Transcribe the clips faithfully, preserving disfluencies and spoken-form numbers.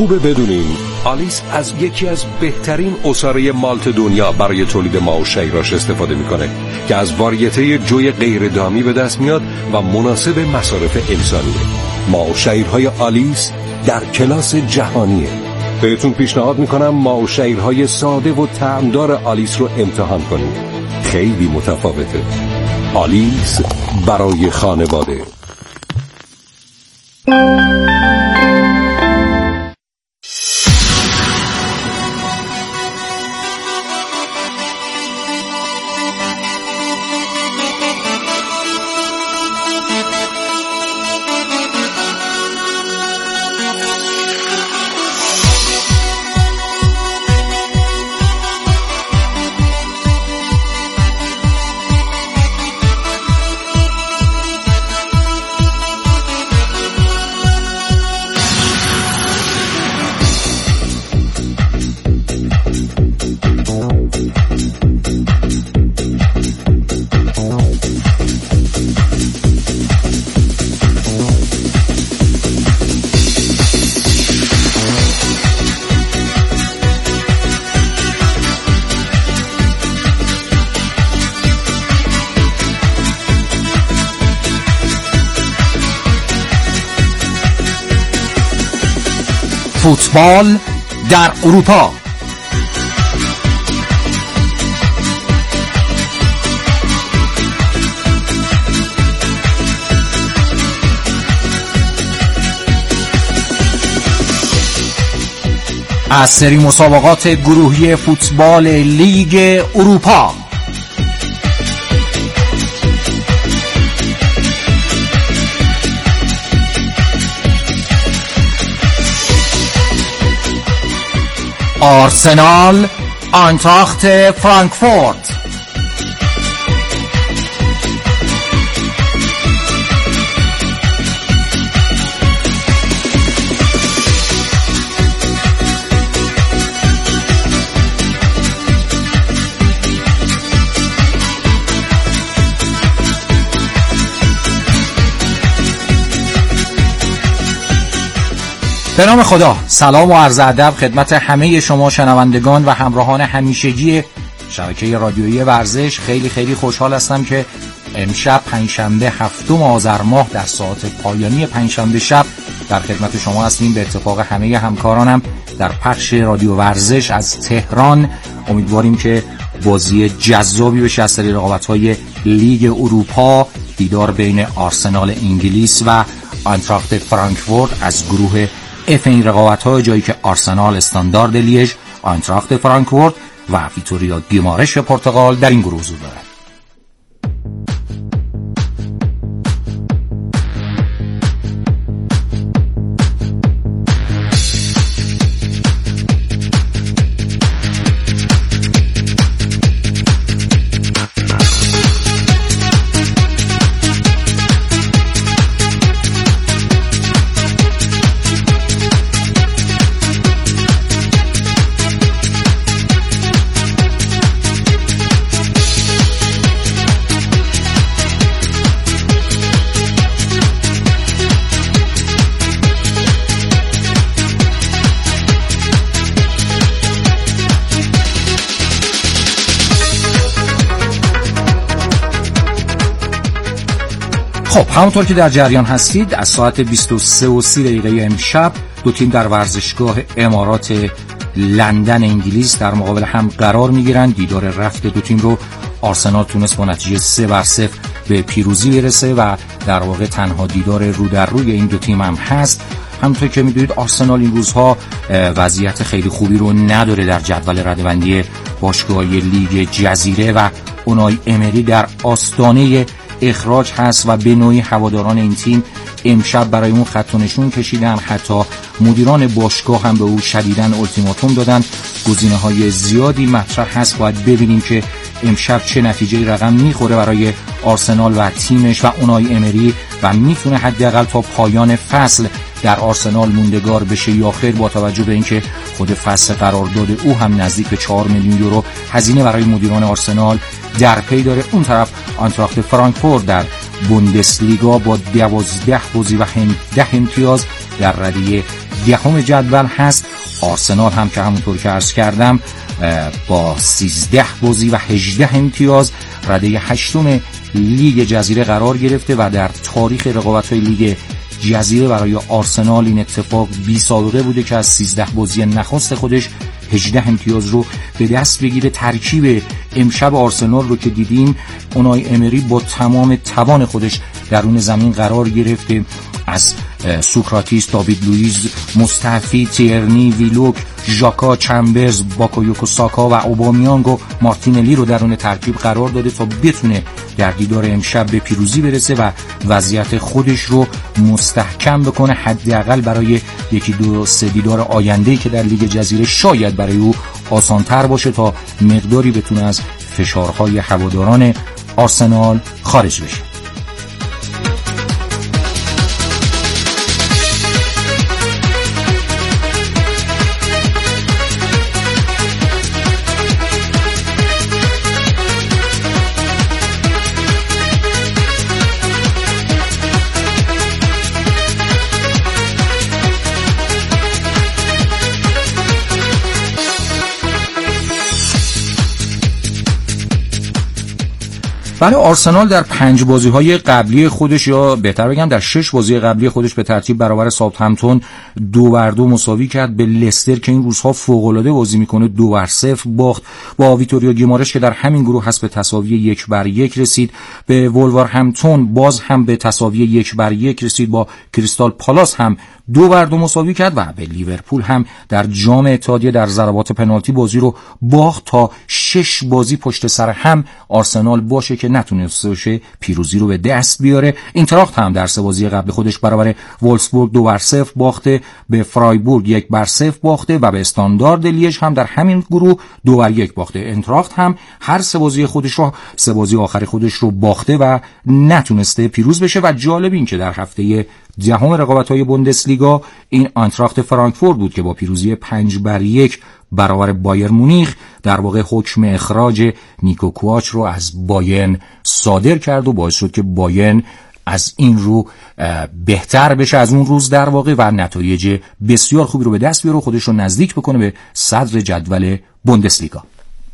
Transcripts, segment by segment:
خوبه بدونین آلیس از یکی از بهترین عصاره مالت دنیا برای تولید ماو شیراش استفاده میکنه که از واریته جوی غیر دامی به دست میاد و مناسب مصارف انسانیه. ماو شیرهای آلیس در کلاس جهانیه. بهتون پیشنهاد میکنم ماو شیرهای ساده و طعمدار آلیس رو امتحان کنید. خیلی متفاوته. آلیس برای خانواده. فوتبال در اروپا. از سری مسابقات گروهی فوتبال لیگ اروپا. آرسنال آینتراخت فرانکفورت. به نام خدا، سلام و عرض ادب خدمت همه شما شنوندگان و همراهان همیشگی شبکه رادیویی ورزش. خیلی خیلی خوشحال هستم که امشب پنجشنبه هفتم آذر ماه در ساعت پایانی پنجشنبه شب در خدمت شما هستیم. به اتفاق همه همکارانم در پخش رادیو ورزش از تهران امیدواریم که بازی جذابی بشه از سری رقابت‌های لیگ اروپا. دیدار بین آرسنال انگلیس و آینتراخت فرانکفورت از گروه اف این رقابت‌ها، جایی که آرسنال استاندارد لیژ، آینتراخت فرانکفورت و ویتوریا گیمارش پرتغال در این گروه حضور دارند. خب همونطور که در جریان هستید از ساعت بیست و سه و سی دقیقه امشب دو تیم در ورزشگاه امارات لندن انگلیس در مقابل هم قرار میگیرند. دیدار رفت دو تیم رو آرسنال تونست با نتیجه سه بر صفر به پیروزی برسه و در واقع تنها دیدار رو در روی این دو تیم هم هست. همونطور که میدونید آرسنال این روزها وضعیت خیلی خوبی رو نداره در جدول رده‌بندی باشگاه‌های لیگ جزیره و اونای امری در آستانه اخراج هست و به نوعی هواداران این تیم امشب برای اون خط و نشون کشیدن. حتی مدیران باشگاه هم به او شدیداً التیماتوم دادن. گزینه‌های زیادی مطرح هست، باید ببینیم که امشب چه نتیجه‌ای رقم میخوره برای آرسنال و تیمش و اونای امری و میتونه حداقل تا پایان فصل در آرسنال موندگار بشه یا خیر، با توجه به اینکه خود فصل قرارداد او هم نزدیک به چهار میلیون یورو هزینه برای مدیران آرسنال در پی داره. اون طرف آینتراخت فرانکفورت در بوندسلیگا با دوازده بازی و ده امتیاز در رده دهم جدول هست. آرسنال هم که همونطور که عرض کردم با سیزده بازی و هجده امتیاز رده هشتم لیگ جزیره قرار گرفته و در تاریخ رقابت‌های لیگ جزیره برای آرسنال این اتفاق بی سابقه بوده که از سیزده بازی نخست خودش هجده امتیاز رو به دست بگیره. ترکیب امشب آرسنال رو که دیدیم، اونای امری با تمام توان خودش درون زمین قرار گرفته. از سوکراتیس، داوید لوئیز، مصطفی، تیرنی، ویلوک، ژاکا، چمبرز، باکایوکو ساکا و اوبامیانگ و مارتینلی رو درون ترکیب قرار داده تا بتونه در دیدار امشب به پیروزی برسه و وضعیت خودش رو مستحکم بکنه، حداقل برای یکی دو سه دیدار آینده‌ای که در لیگ جزیره شاید برای او آسان‌تر باشه تا مقداری بتونه از فشارهای هواداران آرسنال خارج بشه. بله، آرسنال در پنج بازی‌های قبلی خودش، یا بهتر بگم در شش بازی قبلی خودش، به ترتیب برابر ساوثهمپتون دو بر دو مساوی کرد. به لستر که این روزها فوق‌العاده بازی میکنه دو بر صفر باخت. با ویتوریو گیمارش که در همین گروه هست به تساوی یک بر یک رسید. به وولورهمپتون باز هم به تساوی یک بر یک رسید. با کریستال پالاس هم دو بر دو مساوی کرد و به لیورپول هم در جام اتحادیه در ضربات پنالتی بازی رو باخت. تا شش بازی پشت سر هم آرسنال باشه که نتونسته باشه پیروزی رو به دست بیاره. اینتراخت هم در سه بازی قبل خودش برابر وولفسبورگ دو بر صفر باخته، به فرایبورگ یک بر صفر باخته و به استاندارد لیژ هم در همین گروه دو بر یک باخته. اینتراخت هم هر سه بازی خودش رو سه بازی آخر خودش رو باخته و نتونسته پیروز بشه. و جالب این که در هفته دهم رقابت‌های بوندسلیگا این آینتراخت فرانکفورت بود که با پیروزی پنج بر یک برابر بایر مونیخ در واقع حکم اخراج نیکو کوواچ رو از بایرن صادر کرد و باعث شد که بایرن از این رو بهتر بشه از اون روز در واقع و نتایج بسیار خوبی رو به دست بیاره و خودش رو نزدیک بکنه به صدر جدول بوندسلیگا.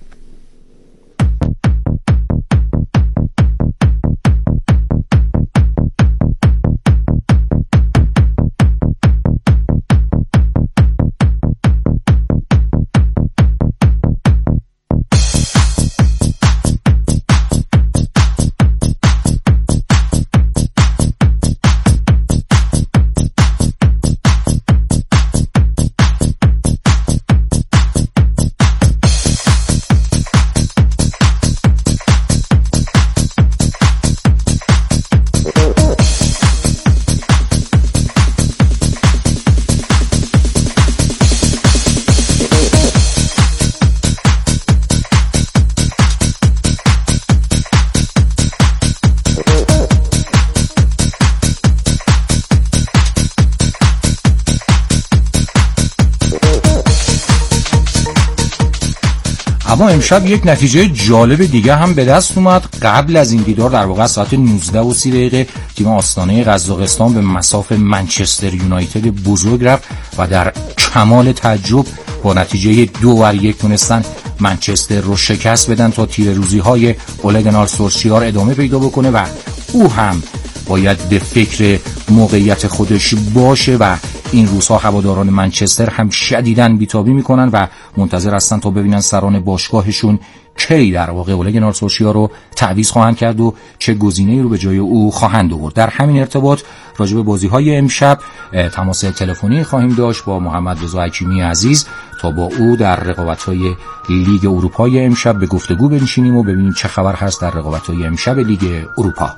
اما امشب یک نتیجه جالب دیگه هم به دست اومد. قبل از این دیدار در واقع ساعت نوزده و سی دقیقه تیم آستانه قزاقستان به مصاف منچستر یونایتد بزرگ رفت و در کمال تعجب با نتیجه دو بر یک تونستن منچستر رو شکست بدن تا تیره‌روزی های اوله گونار سولشایر ادامه پیدا بکنه و او هم باید به فکر موقعیت خودش باشه و این روزها هواداران منچستر هم شدیداً بیتابی میکنن و منتظر هستن تا ببینن سران باشگاهشون کی در واقع اوله گونار سولشایر رو تعویض خواهند کرد و چه گزینه‌ای رو به جای او خواهند آورد. در همین ارتباط راجع به بازی‌های امشب تماس تلفنی خواهیم داشت با محمد رضا حکیمی عزیز تا با او در رقابت‌های لیگ اروپای امشب به گفتگو بنشینیم و ببینیم چه خبر هست در رقابت‌های امشب لیگ اروپا.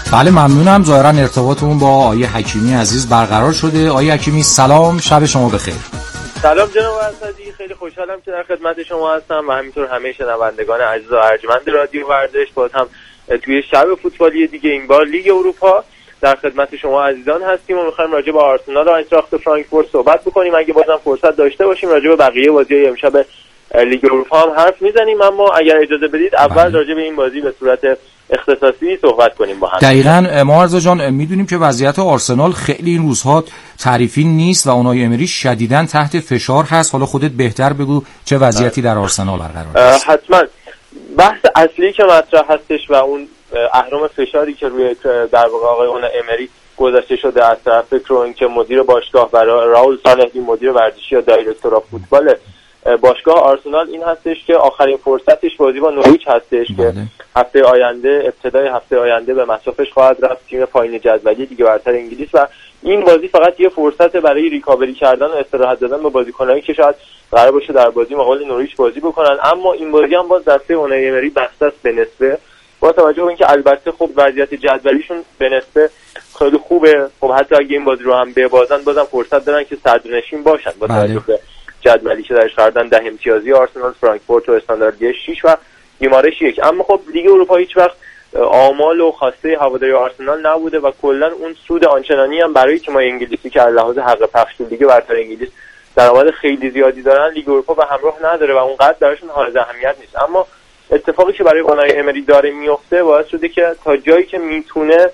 بله ممنونم. ظاهرا ارتباطمون با آقای حکیمی عزیز برقرار شده. آقای حکیمی سلام، شب شما بخیر. سلام جناب اسدی، خیلی خوشحالم که در خدمت شما هستم و همینطور همه شنوندگان عزیز و ارجمند رادیو ورزش. باز هم توی شب فوتبالی دیگه این بار لیگ اروپا در خدمت شما عزیزان هستیم و می‌خوایم راجع به آرسنال و آینتراخت فرانکفورت صحبت بکنیم. اگه بازم فرصت داشته باشیم راجع به بقیه بازی‌های امشب لیگ اروپا هم حرف میزنیم، اما اگر اجازه بدید اول راجع به این بازی به صورت اختصاصی صحبت کنیم با هم. دقیقاً معرض جان، میدونیم که وضعیت آرسنال خیلی این روزها تعریفی نیست و اونای امری شدیداً تحت فشار هست. حالا خودت بهتر بگو چه وضعیتی در آرسنال برقرار است. حتما بحث اصلی که مطرح هستش و اون اهرم فشاری که روی در واقع آقای اونای امری گذاشته شده از طرف کرون که مدیر باشگاه و راول سانهی مدیر ورزشی یا دایرکتور فوتبال باشگاه آرسنال این هستش که آخرین فرصتش بازی با نوریچ هستش بله. که هفته آینده ابتدای هفته آینده به مصافش خواهد رفت تیم پایین جدولی دیگه برتر انگلیس و این بازی فقط یه فرصت برای ریکاوری کردن و استراحت دادن به بازیکنایی که شاید قرار باشه در بازی مقابل نوریچ بازی بکنن. اما این بازی هم باز دسته اونای امری بسته است به نسبه، با توجه به اینکه البته خب وضعیت جدولیشون به نسبه خیلی خوبه. خب حتی اگه این بازی رو هم ببازن بازم فرصت دارن که صدرنشین باشن با توجه به جدولی که درش قرار دادن. ده امتیازی آرسنال، فرانکفورت و استاندارد شش و گیمارش یک. اما خب لیگ اروپا هیچ وقت آمال و خواسته هواداری آرسنال نبوده و کلا اون سود آنچنانی هم برای تیم‌های انگلیسی که از لحاظ حق پخش لیگ برتر انگلیس درآمد خیلی زیادی دارن لیگ اروپا به همراه نداره و اونقدر براشون حائز اهمیت نیست. اما اتفاقی که برای اونای امری داره میفته باعث شده که تا جایی که میتونه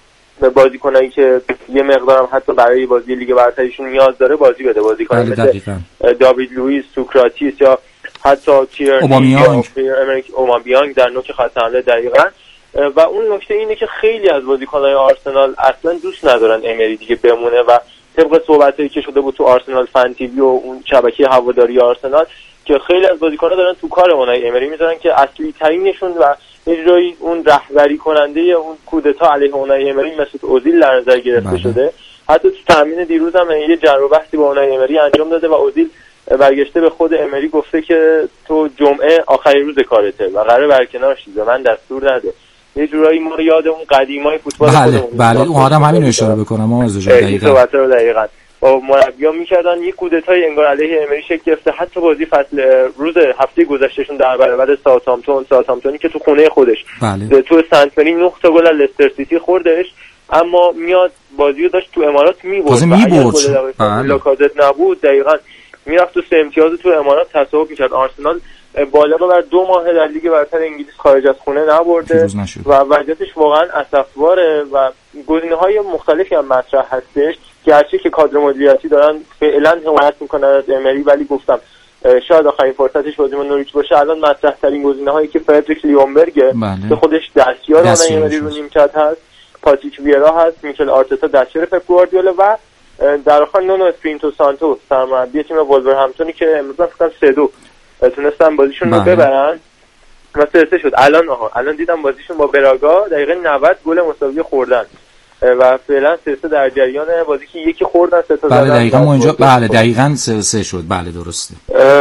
به بازیکنایی که یه مقدارم حتی برای بازی لیگ برترشون نیاز داره بازی بده. بازیکن مثل داوید لوئیس، سوکراتیس یا حتی تیرنی اومابیانگ در نوک خط حمله دقیقاً. و اون نکته اینه که خیلی از بازیکن‌های آرسنال اصلا دوست ندارن امری دیگه بمونه و طبق صحبتایی که شده بود تو آرسنال فن تیوی و اون شبکه هواداری آرسنال که خیلی از بازیکن‌ها دارن تو کار اونای امری میذارن که اصلی ترینشون و اجرایی اون رهبری کننده اون کودتا علیه اونای امری مسعود اوزیل در نظر گرفته بله. شده. حتی تو تامین دیروز هم یه جر و بحثی با اونای امری انجام داده و اوزیل برگشته به خود امری گفته که تو جمعه آخرین روز کارته و قراره برکنار شی، به من دستور نده. یه جورایی ما رو یاد اون قدیمای فوتبال بله بله اون آدم همین اشاره بکنم ما از جای دقیقاً دقیقاً با مربیان میکردن یه کودتای انگار علیه امری شکل گرفته. حتی بازی فصل روز هفته گذشتهشون در برابر ساوثهامپتون ساوثهامپتونی که تو خونه خودش بله. تو سنت مری نه تا گل از لستر سیتی خوردش، اما میاد بازی رو داشت تو امارات میبرد و اگر گل لاکازت نبود دقیقاً میرفت تو سه امتیاز تو امارات تصاحب میکرد. آرسنال بالا بر دو ماه در لیگ برتر انگلیس خارج از خونه نبرده و وضعیتش واقعا اسفباره و گزینه‌های مختلفی هم مطرح هستش. گرچه که کادر مدیریتی دارن فعلا حمایت میکنن از امری، ولی گفتم شاید آخرین فرصتش بازی با نوریچ باشه. الان مطرح ترین گزینه‌هایی که فردریک لیونبرگ به خودش دستیار اونای امری رو نیمکت هست، پاتریک ویرا هست، میکل آرتتا دستیار پپ گواردیولا و در آخر نونو اسپیرینتو سانتو سرمربی تیم وولورهمپتونی که امروز فقط سه دو تونستن بازیشون رو ببرن و سه سه شد. الان آها الان دیدم بازیشون با براگا دقیقه نود گل مساوی خوردن و فعلا سه سه در جریان بازی که یکی خوردن سه تا زدن. بله دقیقاً اونجا بله دقیقاً سه سه شد. بله درسته.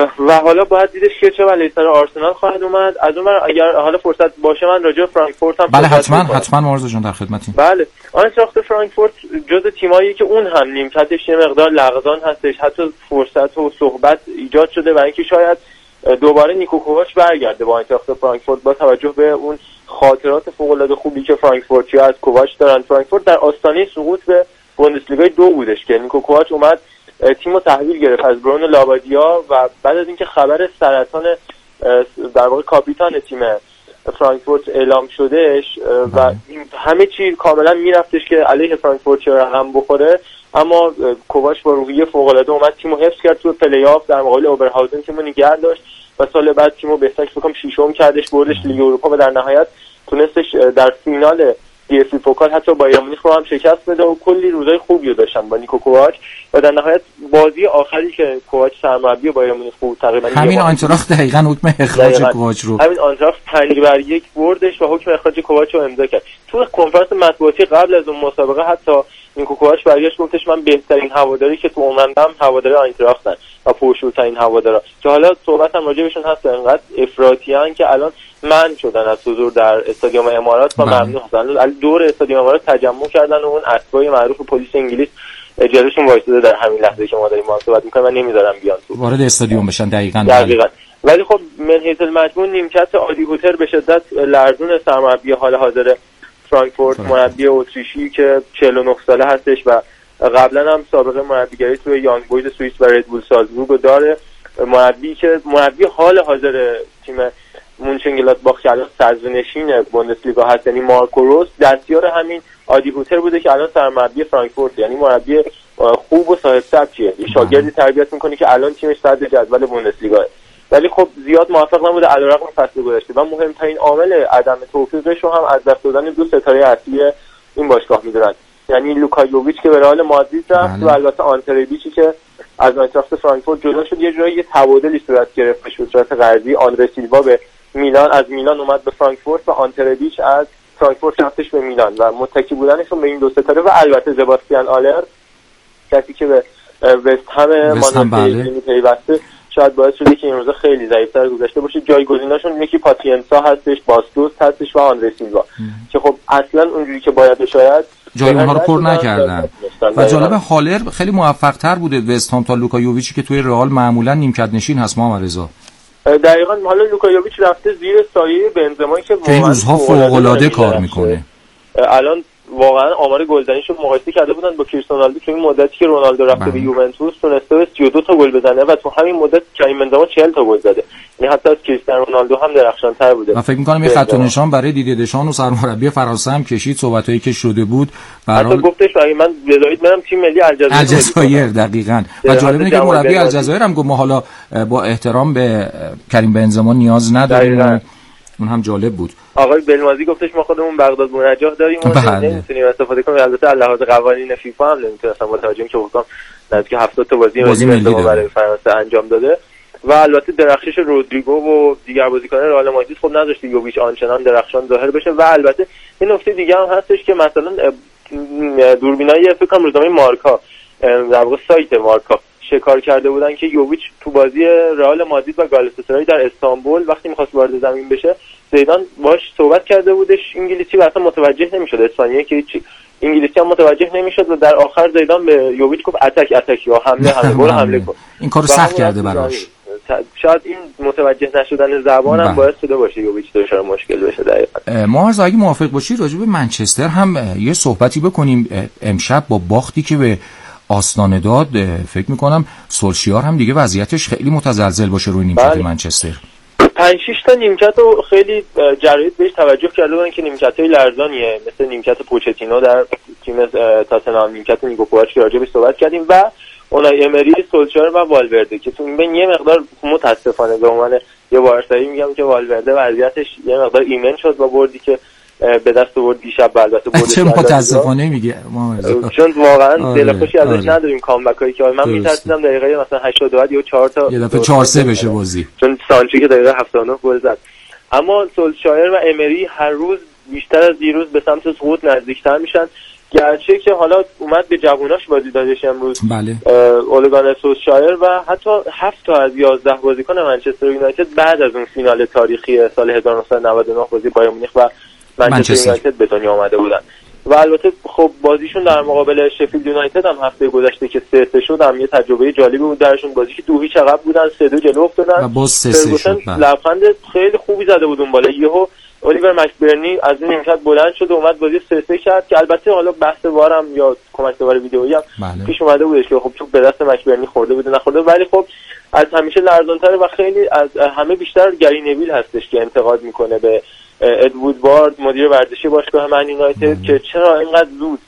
و حالا باید دیدش که چه ولی سر آرسنال خواهد اومد. از اون اگر حالا فرصت باشه من راجع به فرانکفورت هم بله حتما حتما معرض جون در خدمتیم. بله آینتراخت فرانکفورت جزء تیمایی که اون هم نیمکتش یه مقدار لغزان هستش، حتی فرصت و صحبت ایجاد شده و اینکه شاید دوباره نیکو کوواچ برگرده با آینتراخت فرانکفورت با توجه به اون خاطرات فوق‌العاده خوبی که فرانکفورتیا از کوواچ دارن. فرانکفورت در آستانه سقوط به بوندسلیگا دو بودش که نیکو کوواچ اومد تیمو تحویل گرفت از برونو لابادیا و بعد از اینکه خبر سرطان در واقع کاپیتان تیم فرانکفورت اعلام شدهش و همه چی کاملا میرفتش که علیه فرانکفورت رقم بخوره، اما کوواچ با روحیه فوق‌العاده اومد تیمو حفظ کرد تو پلی آف در مقابل اوبرهاوزن تیمو نگه داشت و سال بعد تیمو بهتر فکرم ششم کردش بردش لیگ اروپا و در نهایت تونستش در فینال دی اف ای پوکال حتی بایر مونیخ رو هم شکست بده و کلی روزای خوبی رو داشتن با نیکو کوواچ و در نهایت بازی آخری که کوواچ سرمربی بایر مونیخ بود تقریبا همین آینتراخت دقیقاً حکم اخراج کوواچ رو همین آینتراخت پنج بر یک بردش و حکم اخراج کوواچ رو امضا کرد. تو کنفرانس مطبوعاتی قبل از اون مسابقه حتی نیکو کوواچ برگشت گفتش من بهترین هواداری که تو عمرم هواداری آینتراختن و پرشورترین هوادارا که حالا صحبتم راجع بهشون هست انقدر افراطیان که الان من شدن از حضور در استادیوم امارات و ممنوع هستن. دور استادیوم امارات تجمع کردن و اون اتباع معروف پلیس انگلیس جلوشون وایساده در همین لحظه که ما داریم ما صحبت می‌کنیم و نمیذارن بیان تو وارد استادیوم بشن. دقیقاً دقیقاً. ولی خب من حیث المجموع نیمکت عادی هوتر به شدت لرزون سرمربی حال حاضر فرانکفورت، مربی اتریشی که چهل و نه ساله هستش و قبلا هم سابقه مربیگری توی یانگ بویز سوئیس و ردبول سالزبورگ داره. مربی که مربی حال حاضر تیم مونچنگلادباخ که الان صدرنشین بوندسلیگا هست، یعنی مارکو روس، دستیار همین عادی هوتر بوده که الان سرمربی فرانکفورت، یعنی مربی خوب و صاحب سبکیه. یه شاگردی تربیت میکنه که الان تیمش صدر جدول بوندسلیگا، ولی خب زیاد موفق نبوده علیرغم فصل گذشته و مهمترین عامل عدم توفیقش رو هم از دست دادن دو ستاره اصلی این باشگاه میدونن، یعنی لوکا یوویچ که به رئال مادرید رفت و البته آنتربیچی که از آینتراخت فرانکفورت جدا شد. یه جایی یه تبادلی صورت گرفت به صورت قرضی. آندره سیلوا به میلان از میلان اومد به فرانکفورت و آنتربیچ از فرانکفورت رفتش به میلان و متکی بودنشون به این دو ستاره و البته زباستیان آلر کسی که به وست هم مانچستر پیوسته شاید باعث شده که این روزا خیلی ضعیف‌تر گذشته باشه. جایگزیناشون یکی پاتینسا هستش، باستوس هستش و آندره سیلوا که خب اصلا اونجوری که باید شاید جای اونها رو پر نکردن. و جالب هالر خیلی موفق‌تر بوده وست هم تا لوکا یوویچی که توی رئال معمولا نیمکت نشین هست. محمد رضا دقیقاً. حالا لوکا یوویچ رفته زیر سایه بنزما که این روزها فوق‌العاده کار میکنه. الان واقعا آمار گلزنیشو مقایسه کرده بودن با کریستیانو رونالدو تو این مدتی که رونالدو رفته به یوونتوس تونسته سی و دو تا گل بزنه و تو همین مدت کریم بنزما چهل تا گل زده، یعنی حتی از کریستیانو رونالدو هم درخشان‌تر بوده. من فکر می‌کنم یه خط و نشان برای دیده دشان و سرمربی فرانسه هم کشید. صحبتایی که شده بود برای گفتش اگه من بذارید برم تیم ملی الجزایر الجزایر دقیقاً. و جالب اینه که مربی الجزایر هم گفت ما حالا با احترام به کریم بنزما نیاز نداریم. اون هم جالب بود. آقای بلمازی گفتش ما خودمون بغداد منجاه داریم و نمیتونیم استفاده کنیم. البته لحاظ قوانین فیفا هم نمیتونیم با توجه اینکه حکام نزدیک هفتاد تا بازی ملی برای فرانسه انجام داده و البته درخشش رودریگو و دیگر بازیکنان رئال مادرید خب نذاشت یوویچ آنچنان درخشان ظاهر بشه. و البته این نکته دیگه هم هستش که مثلا دوربینای فکر کنم روزنامه مارکا در واقع سایت مارکا شکار کرده بودن که یوویچ تو بازی رئال مادرید و گالاتاسرای در استانبول وقتی می‌خواست وارد زمین بشه زیدان باهاش صحبت کرده بودش انگلیسی و اصلا متوجه نمی‌شد، اسپانیایی که هیچ انگلیسی هم متوجه نمی‌شد و در آخر زیدان به یوویچ گفت اتک اتک یا حمله حمله برو حمله کن. این کارو سخت کرده براش. شاید این متوجه نشدن زبان هم باعث شده باشه یوویچ دچار مشکل بشه. دقیقاً ما از اگه موافق باشی راجع به منچستر هم یه صحبتی بکنیم. امشب با باختی که به آستانه داد فکر میکنم سولشیار هم دیگه وضعیتش خیلی متزلزل باشه روی نیمکت بله. منچستر پنج شش تا نیمکت رو خیلی جراید بهش توجه کرده بودن که نیمکت‌های لرزانیه، مثل نیمکت پوچتینو در تیم تاتنهام، نیمکت نیکو کوواچ که راجع بهش صحبت کردیم و اونای امری، سولشیار و والورده که تو این بین یه مقدار متاسفانه به عنوان یه وارثایی میگم که والورده وضعیتش یه مقدار ایمن شد با بردی که به دست آورد دیشب. البته بردش چه متاسفانه میگه محمد، چون واقعا دلخوشی ازش نداریم کامبکایی که من میترسیدم دقیقه مثلا هشتاد و دو یا چهار تا یه دفعه چهار سه بشه بازی، چون سانچو که دقیقه هفتاد و نه گل زد. اما سولشایر و امری هر روز بیشتر از دیروز به سمت سقوط نزدیکتر میشن، گرچه که حالا اومد به جووناش بازی دادش امروز. بله. اولگان سولشایر و حتی هفت تا از یازده بازیکن منچستر یونایتد بعد از اون فینال تاریخی سال هزار و نهصد و نود و نه بازی بایر مونیخ و منچستر یونایتد به دنیا آمده بودن و البته خب بازیشون در مقابل شفیلد یونایتد هم هفته گذشته که سه سه شد هم یه تجربه جالبی بود درشون، بازی که دو هیچ عقب بودن سه دو جلو افتادن و باز سه سه شد. لبخند خیلی خوبی زده بود اون بالا، یهو الیور مکبرنی از این نیمکت بلند شد و اومد بازی سه سه کرد که البته حالا بحث وارم یا کمک داور ویدئویی هم بله. پیش اومده بودش که خب چون به دست مکبرنی خورده بود نخورده، ولی خب از همیشه لرزان‌تره و خیلی از همه بیشتر گری نویل هستش که انتقاد میکنه به اد وودوارد مدیر ورزشی باشگاه من یونایتد که چرا اینقدر زود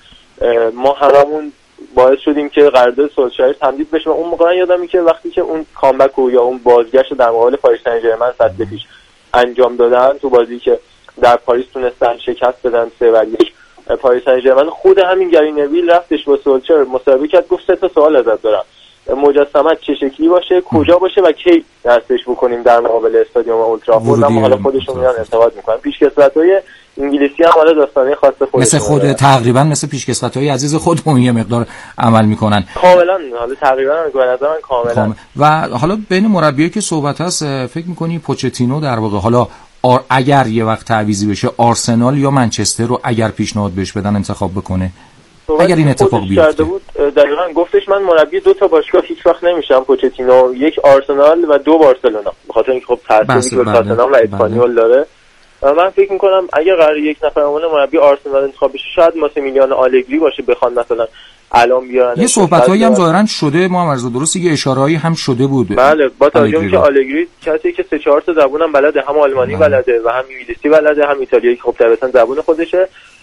ما هممون باعث شدیم که قرارداد سولشایر تمدید بشه. و اون موقع یادم میاد که وقتی که اون کامبک یا اون بازگشت در مقابل پاریس سن ژرمن فصل پیش انجام دادن تو بازی که در پاریس تونستن شکست بدن سه بر یک پاریس سن ژرمن، خود همین گری نویل رفتش با سولشایر مصاحبه کرد، گفت سه تا سوال ازت دارم، مجسمه چه شکلی باشه، کجا باشه و کی دستش بکنیم در مقابل استادیوم اولترافورد. اما حالا خودشون میان انتقاد میکنن. پیشکسوت‌های انگلیسی هم حالا داستانه خاص خودشون مثل خود داره. تقریبا مثل پیشکسوت‌های عزیز خودمون یه مقدار عمل میکنن کاملا، حالا تقریبا به نظر من کاملا. و حالا بین مربیایی که صحبت هست فکر میکنی پوچتینو در واقع حالا آر اگر یه وقت تعویضی بشه آرسنال یا منچستر رو اگر پیشنهاد بهش بدن انتخاب بکنه اگر این اتفاق بیفته؟ بود دقیقاً گفتش من مربی دو تا باشگاه هیچ وقت نمیشم، پوچتینو، یک آرسنال و دو بارسلونا، به خاطر اینکه خب تأثیری که تاتنهام و اسپانیول داره. من فکر میکنم اگر قرار یک نفر عنوان مربی آرسنال انتخاب بشه شاید ماسیمیلیانو آلگری باشه، بخوان مثلا الان بیارن. یه صحبتایی هم ظاهرا شده ما مرزا، درست یه اشارهایی هم شده بود. بله، با توجه به اینکه آلگری کسی که سه چهار تا زبونم بلده، هم آلمانی بله. بلده و هم انگلیسی بلده، هم ایتالیایی که خب طبعا زبون خودشه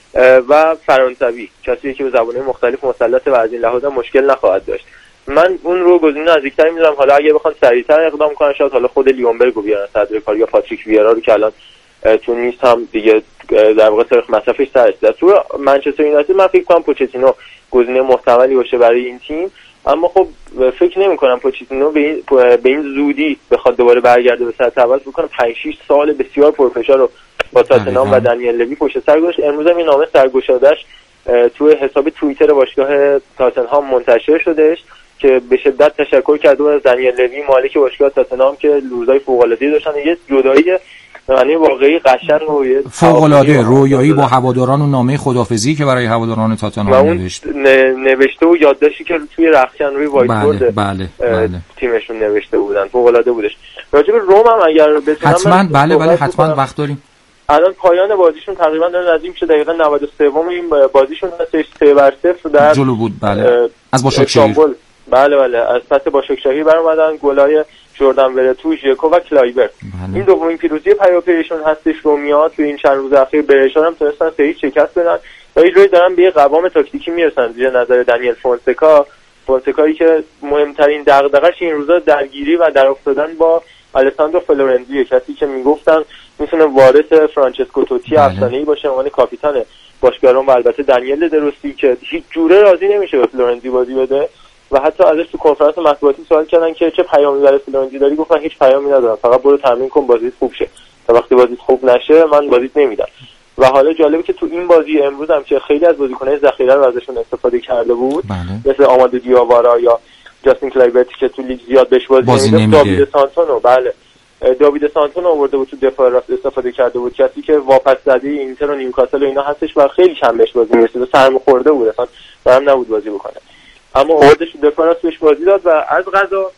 و فرانسوی، کسی که به زبان‌های مختلف مسلط و از این لحاظ مشکل نخواهد داشت. من اون رو گزینه نزدیک‌تر می‌دونم. حالا اگه بخوان سریع‌تر اقدام کنن شاید حالا خود لیونبرگ رو بیارن صدر کار، یا پاتریک ویرا رو که الان تو نیست هم دیگه در واقع تاریخ مصرفش سر است. تو منچستر یونایتد من فکر کنم پوچتینو گزینه محتملی باشه برای این تیم، اما خب فکر نمی‌کنم پوچتینو به این به این زودی بخواد دوباره برگرده به سطح اول. فکر کنم پنج شش سال بسیار پرفشار رو با تاتنهام و دنیل لوی پشت سر گذاشت. امروز هم این نامه سرگشاده‌اش توی حساب توییتر باشگاه تاتنهام منتشر شدهش که به شدت تشکر کرده از دنیل لوی مالک باشگاه تاتنهام که روزای فوق‌العاده‌ای داشتن. یه جدایی معنی واقعی قشنگ روی فوق‌العاده رویایی با هواداران و نامه خدافظی که برای هواداران تاتنهام نوشت نوشته و یادداشتی که توی رختکن روی وایتبورد بله بله بله. تیمشون نوشته بودن. فوق‌العاده بودش. راجع به روم هم اگر بتونم حتما بله بله حتما وقت داریم. الان پایان بازیشون تقریبا داره نزدیک میشه، دقیقاً نود و سه این بازیشون هستش، سه بر صفر در جلو بود بله از باشاکشهیر. بله بله از سطح باشاکشهیر برآمدن، گلای جردن ورتو، ژکو و کلایبرت. بله. این دومین پیروزی پیاپیشون هستش. رومیا تو این چند روز اخیر برشان هم تونستن سه هیچ شکست بدن و یه جوری دارن به یه قوام تاکتیکی میرسن. زیر نظر دنیل فونسکا، فونسکایی که مهمترین دغدغه‌اش این روزا درگیری و در افتادن با الساندرو فلورنزی، کسی که میگفتن میتونه وارث فرانچسکو توتی افسانه‌ای باشه عنوان کاپیتان باشگاه روم، و البته دنیل دروسی که هیچ جوره راضی نمیشه به فلورنزی بازی بده و حتی ازش تو کنفرانس مطبوعاتی سوال کردن که چه پیامی برای فلورنزی داری، گفتن هیچ پیامی ندارم، فقط برو تمرین کن بازیت خوب شه، تا وقتی بازیت خوب نشه من بازیت نمیدم. و حالا جالبه که تو این بازی امروز هم که خیلی از بازیکن‌های ذخیره رو ازشون استفاده کرده بود بله. مثل آمادو دیاوارا یا جاستین کلایبرت که تو لیگ زیاد بهش بازی, بازی نمیده، داوید سانتونو بله داوید سانتونو آورده بود تو دفاع راست استفاده کرده بود، کسی که واپس زده اینتر و نیوکاسل و اینا هستش و خیلی کم بهش بازی میرسید و سرماخورده بود، اصلا برام نبود بازی بکنه، اما آوردش تو دفاع راست بهش بازی داد و از قضا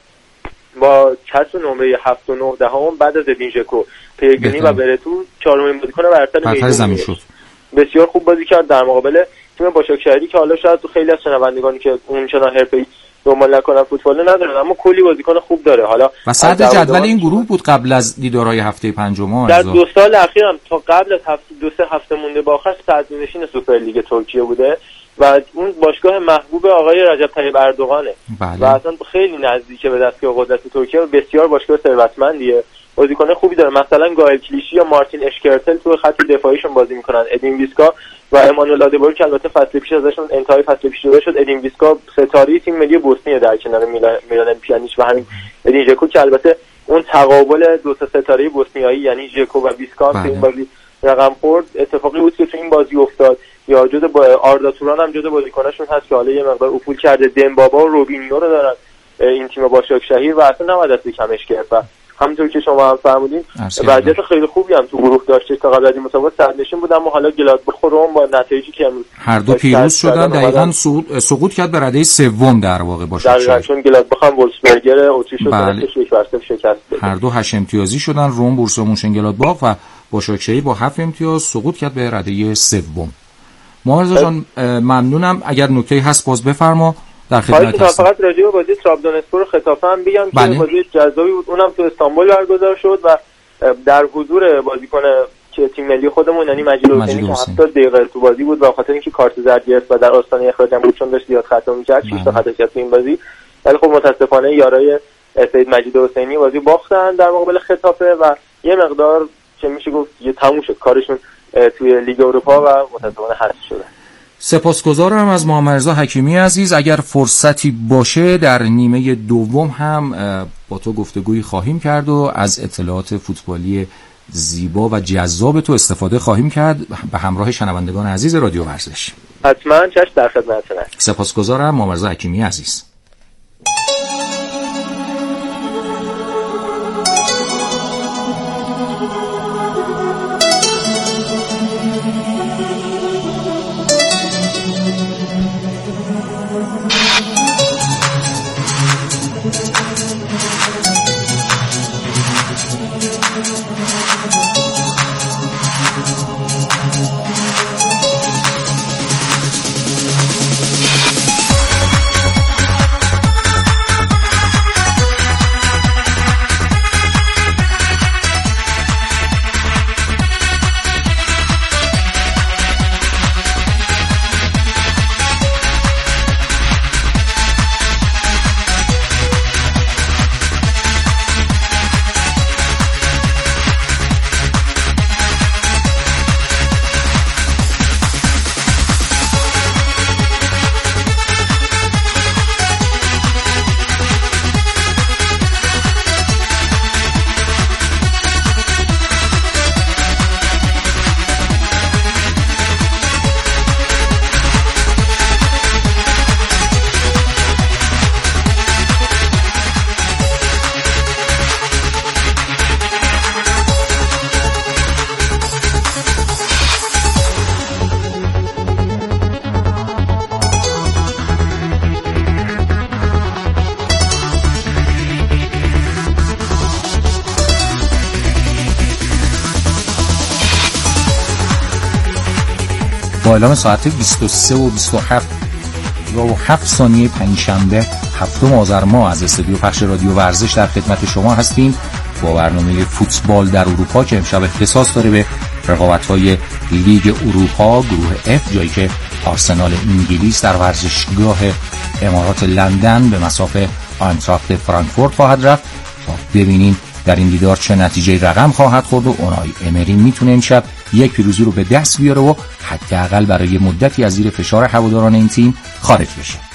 با کسب نمره هفت و نه دهم بعد از ادین ژکو، پیگرینی و برتو چهارمین بازیکن برتر زمین شد. بسیار خوب بازی کرد در مقابل تیم باشاکشهری که حالا شاید تو خیلی از شنوندگانی که اونچنان حرفه‌ای دنبال نکنن فوتبال ندارن اما کلی بازیکن خوب داره. حالا و صدر جدول این گروه بود قبل از دیدارهای هفته پنجم. در دو سال اخیرم تا قبل از هفته دو سه هفته مونده با آخر صدرنشین سوپرلیگ ترکیه بوده و اون باشگاه محبوب آقای رجب طیب اردوغانه بله. و اصلا خیلی نزدیکه به دستگاه قدرت ترکیه و بسیار باشگاه ثروتمندیه، بازیکن خوبی داره، مثلا گایل کلیشی یا مارتین اشکرتل تو خط دفاعیشون بازی میکنن، ادین ویسکا و امانوئل آدبار که البته فصل پیش ازشون انتهای فصل پیش جدا شد. ادین ویسکا ستاره تیم ملی بوسنیه در کنار میلان پیانیچ و همین ادین ژکو که البته اون تقابل دو تا ستاره بوسنیایی یعنی ژکو و ویسکا تو این بازی رقم خورد، اتفاقی بود که تو این بازی افتاد. یا جدا با آردا توران هم جدا بازیکناشون هست که حالا یه مقدار افول کرده، دمبابا و روبینیو رو دارن این تیم باشاکشهیر و اصلا نباید دست کمش گرفت. همونطور که شما هم فرمودین وضعیت خیلی خوبی هم تو گروه داشته تا قبل از این مسابقه صدرنشین بود، اما حالا گلادباخ و روم با نتایجی که امروز هر دو پیروز شدن دقیقاً سقوط سقوط کرد به رده سوم در واقع باشاکشهیر. دقیقاً چون گلادباخ هم ولفسبرگر اتریش رو بله. یک بر صفر شکست داد. هر دو هشت امتیازی شدن، روم بورسا مونشنگلادباخ و باشاکشهیر با هفت امتیاز سقوط کرد به رده سوم. محمد جان ممنونم، اگر نکته‌ای هست باز بفرما. در خدمت هستم. فقط راجع به بازی ترابزونسپور خطافه هم بگم بله. که بازی جذابی بود، اونم تو استانبول برگزار شد و در حضور بازیکن که تیم ملی خودمون یعنی مجید حسینی که هفتاد دقیقه تو بازی بود و خاطر اینکه کارت زرد گرفت و در آستانه اخراج هم بود چون داشت زیاد خطا می‌کرد، شش تا خطا کرد تو این بازی، ولی خب متاسفانه یارای سید مجید حسینی بازی باختن در مقابل خطافه و یه مقدار که میشه گفت یه تموم شد کارشون توی لیگ اروپا و متاسفانه حذف شدن. سپاسگزارم از محمد رضا حکیمی عزیز. اگر فرصتی باشه در نیمه دوم هم با تو گفتگویی خواهیم کرد و از اطلاعات فوتبالی زیبا و جذاب تو استفاده خواهیم کرد به همراه شنوندگان عزیز رادیو ورزش. حتما چشم در خدمتتون. سپاسگزارم محمد رضا حکیمی عزیز. با اعلام ساعت بیست و سه و بیست و هفت و هفت ثانیه پنجشنبه هفتم آذر ماه از استودیو پخش رادیو ورزش در خدمت شما هستیم با برنامه فوتبال در اروپا که امشب اختصاص داره به رقابت‌های لیگ اروپا گروه اف، جایی که آرسنال انگلیس در ورزشگاه امارات لندن به مسافه آینتراخت فرانکفورت خواهد رفت تا ببینیم در این دیدار چه نتیجه رقم خواهد خورد و اونای امری میتونه امشب یک پیروزی رو به دست بیاره و حداقل برای مدتی از زیر فشار هواداران این تیم خارج بشه.